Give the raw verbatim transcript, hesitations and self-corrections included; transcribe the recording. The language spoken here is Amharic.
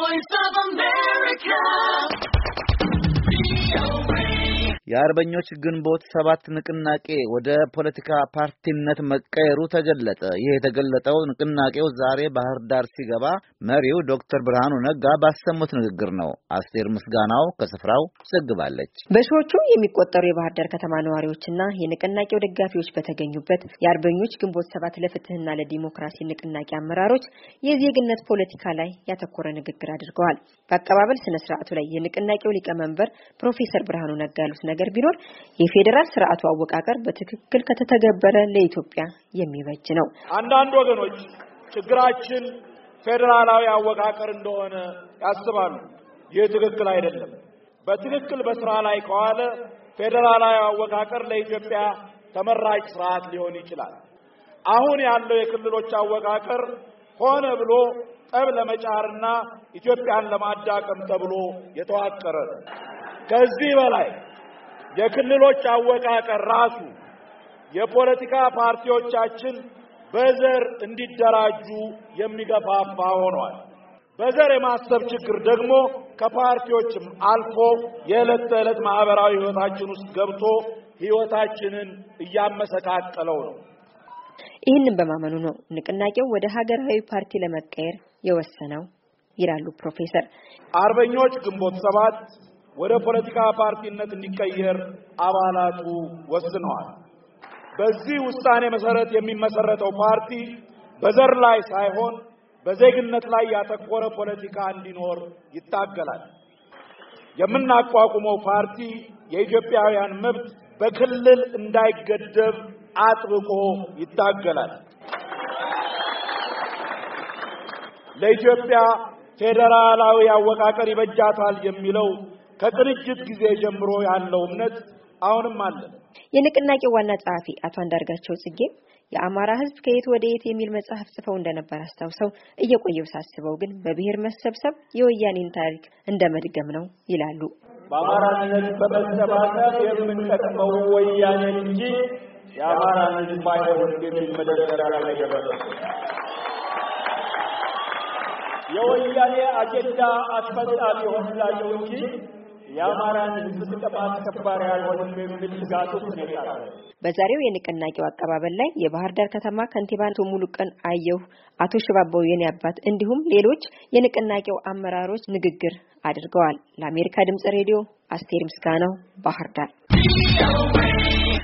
Voice of America. የአርበኞች ግንቦት ሰባት ንቅናቄ ወደ ፖለቲካ ፓርቲነት መቀየሩ ተገለጠ። ይህ የተገለጠው ንቅናቄው ዛሬ ባህር ዳር ሲገባ መሪው ዶክተር ብርሃኑ ነጋ ባሰሙት ንግግር ነው። አስቴር ምስጋናው ከስፍራው ዘግባለች። በሺዎቹ የሚቆጠሩ የባህር ዳር ከተማ ነዋሪዎችና የንቅናቄው ደጋፊዎች በተገኙበት የአርበኞች ግንቦት ሰባት ለፍትህና ለዲሞክራሲ ንቅናቄ አመራሮች የዜግነት ፖለቲካ ላይ ያተኮረ ንግግር አድርገዋል። በአቀባበል ስነ ስርዓቱ ላይ የንቅናቄው ሊቀመንበር ፕሮፌሰር ብርሃኑ ነጋ ያሉት ነገር ቢኖር የፌደራል ስርዓቱ አወቃቀር በትክክል ከተተገበረ ለኢትዮጵያ የሚበጅ ነው። አንዳንድ ወገኖች ችግራችን ፌደራላዊ አወቃቀር እንደሆነ ያስባሉ። ይህ ትክክል አይደለም። በትክክል በስራ ላይ ከዋለ ፌደራላዊ አወቃቀር ለኢትዮጵያ ተመራጭ ስርዓት ሊሆን ይችላል። አሁን ያለው የክልሎች አወቃቀር ሆነ ብሎ ጠብ ለመጫርና ኢትዮጵያን ለማዳቀም ተብሎ የተዋቀረ ነው። ከዚህ በላይ የክልሎች አወቃቀር ራሱ የፖለቲካ ፓርቲዎቻችን በዘር እንዲደራጁ የሚገፋፋ ሆኗል። በዘር የማሰብ ችግር ደግሞ ከፓርቲዎችም አልፎ የዕለት ተዕለት ማህበራዊ ህይወታችን ውስጥ ገብቶ ህይወታችንን እያመሰቃቀለው ነው። ይህንን በማመኑ ነው ንቅናቄው ወደ ሀገራዊ ፓርቲ ለመቀየር የወሰነው ይላሉ ፕሮፌሰር። አርበኞች ግንቦት ሰባት ወደ ፖለቲካ ፓርቲነት እንዲቀየር አባላቱ ወስነዋል። በዚህ ውሳኔ መሰረት የሚመሰረተው ፓርቲ በዘር ላይ ሳይሆን በዜግነት ላይ ያተኮረ ፖለቲካ እንዲኖር ይታገላል። የምናቋቁመው ፓርቲ የኢትዮጵያውያን መብት በክልል እንዳይገደብ አጥብቆ ይታገላል። ለኢትዮጵያ ፌደራላዊ አወቃቀር ይበጃታል የሚለው ከቅንጅት ጊዜ ጀምሮ ያለው እምነት አሁንም አለ። የንቅናቄው ዋና ጸሐፊ አቶ አንዳርጋቸው ጽጌ የአማራ ህዝብ ከየት ወደ የት የሚል መጽሐፍ ጽፈው እንደነበር አስታውሰው እየቆየው ሳስበው ግን በብሔር መሰብሰብ የወያኔን ታሪክ እንደመድገም ነው ይላሉ። በአማራነት በመሰባሰብ የምንጠቅመው ወያኔ እንጂ የአማራ ህዝብ ባይሆን የሚል መደረጃ ላይ ደረሰ። የወያኔ አጀንዳ አስፈጻሚ ሆነላቸው እንጂ የአማራን ህዝብ ጥቅም አስከባሪ ያልሆነም የሚል ስጋት ውስጥ ነው ያለው። በዛሬው የንቅናቄው አቀባበል ላይ የባህር ዳር ከተማ ከንቲባ አቶ ሙሉቀን አየሁ፣ አቶ ሽባባው የኔ አባት እንዲሁም ሌሎች የንቅናቄው አመራሮች ንግግር አድርገዋል። ለአሜሪካ ድምጽ ሬዲዮ አስቴር ምስጋናው ባህር ዳር።